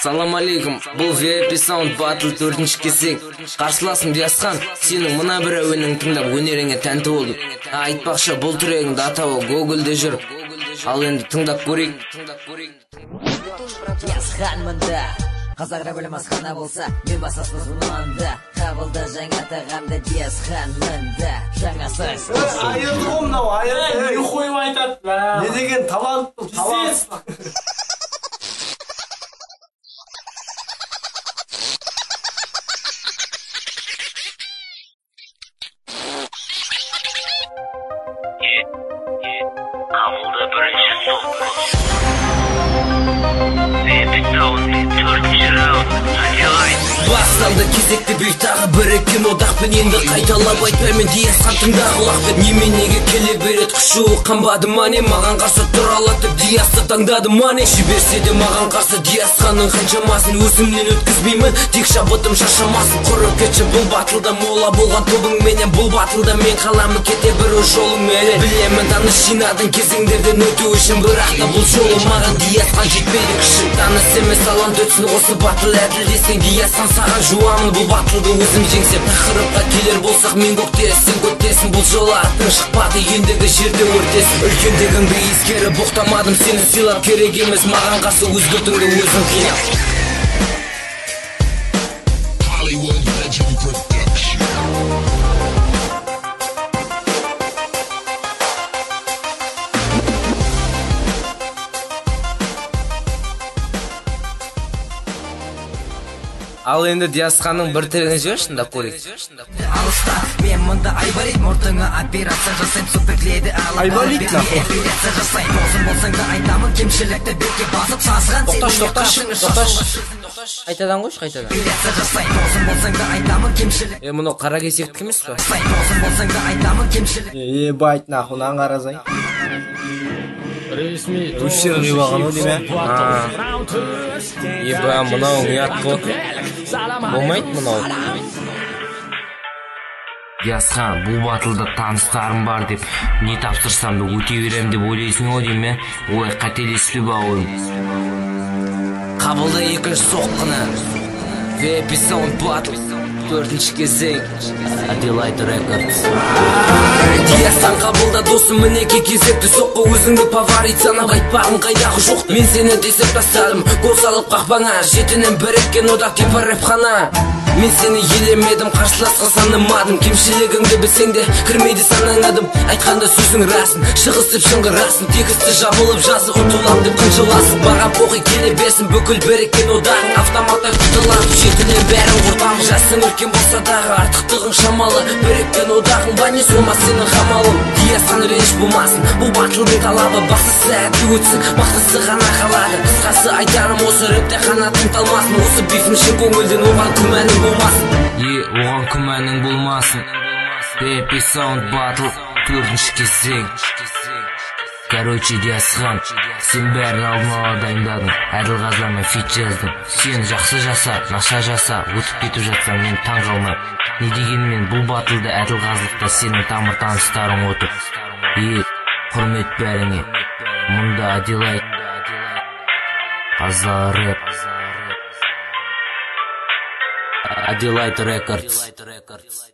Салам алейкум, бұл VIP Sound Battle 4-ші кезең. Қарсыласым Диасхан, сенің мына бір әуенің тыңдап өнеріңе тәнті болдым. Айтпақшы, бұл трегіңді атауы Google-де жүр. Ал енді тыңдап көрейік. Диасхан мында, қазақ рәбілі масхана болса, мен басасыз ұнанда. Қабылда жаңа тағамда Диасхан мында. Жаңа сайс. Айырды ғой мынау, айырды. Не қойып айтады? Не деген талант, талант. Қабылда бірінші соққы. Басталды кезекті бей тағы бір екен одақпен. Енді қайталап айтпаймен Диасхан тыңда құлақпен. Неменеге келе берет құшуы қанбады мане. Маған қарсы тұралатып Диасты таңдады мане. Жіберсе де маған қарсы Диасханның қаншамасын өзімнен өткізбеймін, тек шабытым шашамасын. Құрып кетші бұл батылда мола болған тобың менен. Бұл батылда мен қаламын кете бір жолың менен. Білемін таныс жинадың кезеңдерден өту үшін, бірақ та бұл жолы маған Диасхан жетпейді кіші. Таныс емес талант өтсін осы батыл әділ десең. Диасхан саған жуамын бұл батылды өзім жеңсем. Тақырыпқа келер болсақ мен көкте, сен көктесің. Бұл жолы аттың шықпады, ендігі жерде өртесің. Үлкендігіңді ескеріп боқтамадым сені сыйлап. Керек емес маған қарсы өз бұтыңды өзің қинап. Ал енді Диасханның бір трегін жіберші, тыңдап көрейік. Алыста мен мұнда айбарит, мұртыңа операция жасайм, суперледі алып. Айбарит нахуй. Операция жасайм, болсын болсаң да айтамын, кемшілікті бетке басып сасыған. Тоқташ. Қайтадан қойшы, қайтадан. Операция жасайм, болсын болсаң да айтамын, кемшілік. Мұны қара кесектік емес па? Болсын болсаң да айтамын, кемшілік. Ебать нахуй, нан қаразай. Өшер ғибаған о деме? Еба, мынау ұят қо. Болмайды мынау. Диасхан, бұл батылда таныстарым бар деп, не тапсырсам да өте берем деп ойлайсың о деме? Ой, қателеспе бауырым. Қабылда екінші соққыны. VIP Sound Battle 4-ші кезең. Adelaide Records. Диасхан қабылда досым, мінеке кезекті соққы. Өзіңді фаворит санап айтпағым қайдағы жоқ. Мен сені десіп тастадым, гол салып қақпаңа. Жетінен біріккен одақ типа рэпхана. Мен сені елемедім, қарсыласқа санымадым. Кемшілігіңді білсең де кірмейді санаңадым. Айтқанда сөзің расын, шығысып шыңғырасын. Тексті жабылып жазы ұтылам деп қынжыласың. Маған поқи келе берсін бүкіл біріккен одағың. Автоматта құтылап жетінен бәрін құртам. Жасың үлкен болса дағы артықтығың шамалы. Біріккен одағың бәне солмас сенің қамалың. Диасхан реніш болмасын, бұл батылдың талабы. Бақсысы әтті өтсін, бақсысы ғана қалады. Қысқасы айтарым осы рэпте қанатың талмасын. Осы бифім шын көңілден оған күмәнің болмасын. Оған күмәнің болмасын. VIP Sound Battle 4-ші кезең. Короче, Диасхан, сен бәрін алдын ала дайындадың. Әділғазылармен фит жаздың. Сен жақсы жаса, наша жаса, өтіп кетіп жатсаң мен таң қалмай. Не дегенмен бұл батылды әділғазылықта сенің тамыр таныстарың отыр. Құрмет бәріңе. Мұнда Adelaide. Қазақ рэп. Adelaide Records.